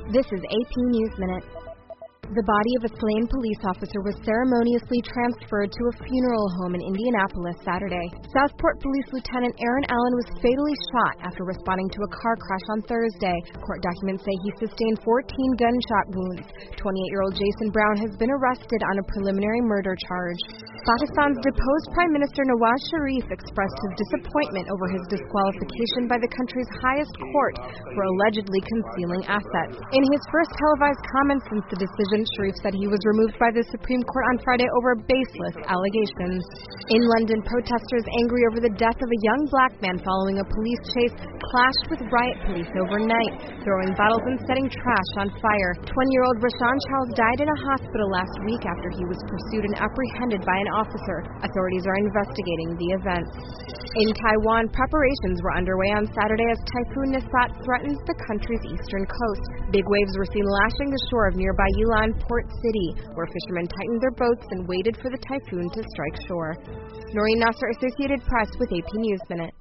This is AP News Minute. The body of a slain police officer was ceremoniously transferred to a funeral home in Indianapolis Saturday. Southport Police Lieutenant Aaron Allen was fatally shot after responding to a car crash on Thursday. Court documents say he sustained 14 gunshot wounds. 28-year-old Jason Brown has been arrested on a preliminary murder charge. Pakistan's deposed Prime Minister Nawaz Sharif expressed his disappointment over his disqualification by the country's highest court for allegedly concealing assets. In his first televised comments since the decision, Sharif said he was removed by the Supreme Court on Friday over baseless allegations. In London, protesters angry over the death of a young black man following a police chase clashed with riot police overnight, throwing bottles and setting trash on fire. 20-year-old Rashawn Charles died in a hospital last week after he was pursued and apprehended by an officer. Authorities are investigating the events. In Taiwan, preparations were underway on Saturday as Typhoon Nisat threatens the country's eastern coast. Big waves were seen lashing the shore of nearby Yilan Port City, where fishermen tightened their boats and waited for the typhoon to strike shore. Noreen Nasser, Associated Press with AP News Minute.